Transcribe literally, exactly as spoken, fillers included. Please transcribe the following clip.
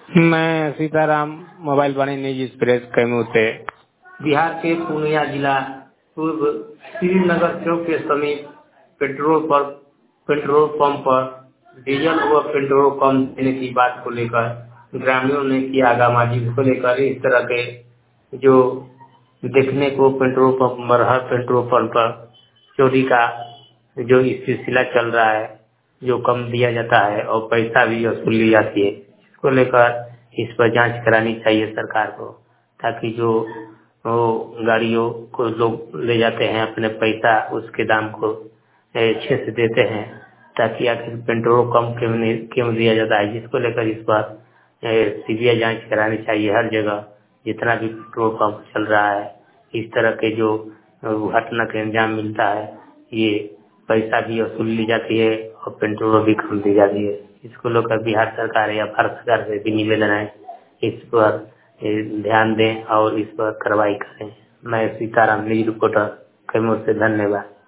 मैं Sitaram mobile Vani news express Kaimur से। बिहार के पूर्णिया जिला पूर्व श्रीनगर चौक के समीप पेट्रोल पर पेट्रोल पंप पर डीजल व पेट्रोल कम देने की बात को लेकर ग्रामीणों ने किया आगामाजी को लेकर इस तरह के जो देखने को पेट्रोल पंप पर हर पेट्रोल पंप पर चोरी का जो सिलसिला चल रहा है, जो कम दिया जाता है और पैसा भी वसूल ली जाती है, इसको लेकर इस पर जांच करानी चाहिए सरकार को, ताकि जो वो गाड़ियों को लोग ले जाते हैं अपने पैसा उसके दाम को अच्छे से देते हैं, ताकि आखिर पेट्रोल कम क्यों नहीं क्यों दिया जाता है, जिसको लेकर इस पर सीबीआई जांच करानी चाहिए। हर जगह जितना भी पेट्रोल पंप चल रहा है, इस तरह के जो घटना के अंजाम मिलता है, ये पैसा भी वसूल ली जाती है और पेट्रोल भी कम दी जाती है। इसको लेकर बिहार सरकार या भारत सरकार से भी निवेदन है, इस पर ध्यान दें और इस पर कार्रवाई करें। मैं सीताराम न्यूज रिपोर्टर कैमूर से, धन्यवाद।